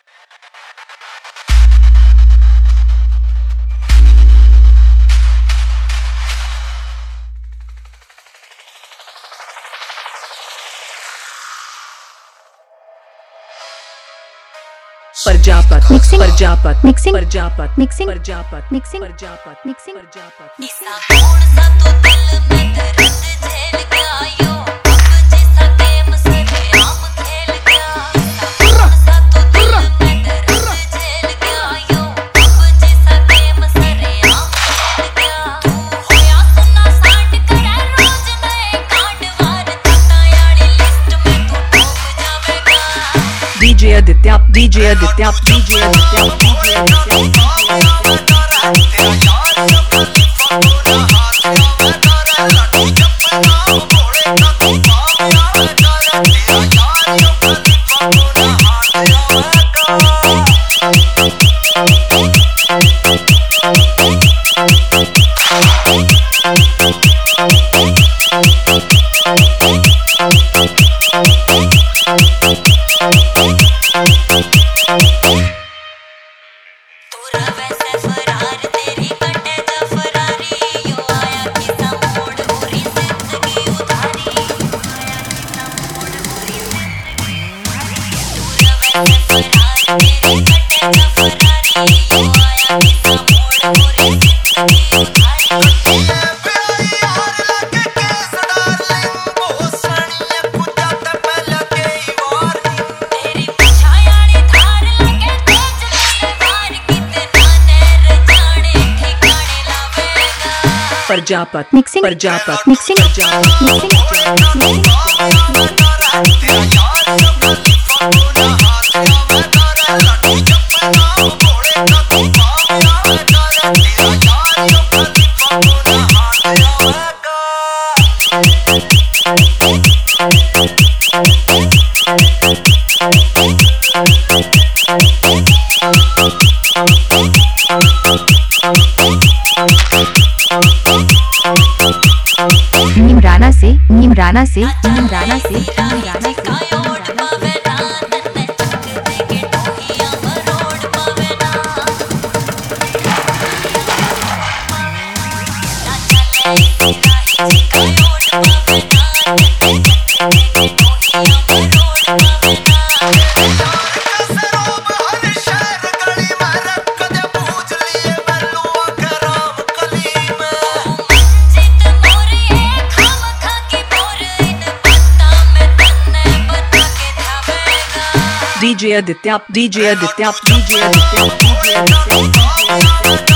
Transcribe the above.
Prajapat mixing Prajapat mixing Prajapat mixing Prajapat mixing Prajapat mixing Prajapat इसा कौन सा तो दिल में दर्द झेल गया यूं अब जैसा गेम सरेआम खेल गया इसा कौन सा तो दिल में दर्द झेल गया यूं अब जैसा गेम सरेआम खेल गया तू होया सुना सांड करे रोज नए कांड वार चटा यारी लिस्ट में तू टॉप जावेगा DJ Aditya DJ Aditya DJ Aditya DJ Aditya Prajapat mixing Prajapat mixing Prajapat Neemrana से निमराना से DJ Aditya DJ Aditya DJ Aditya DJ Aditya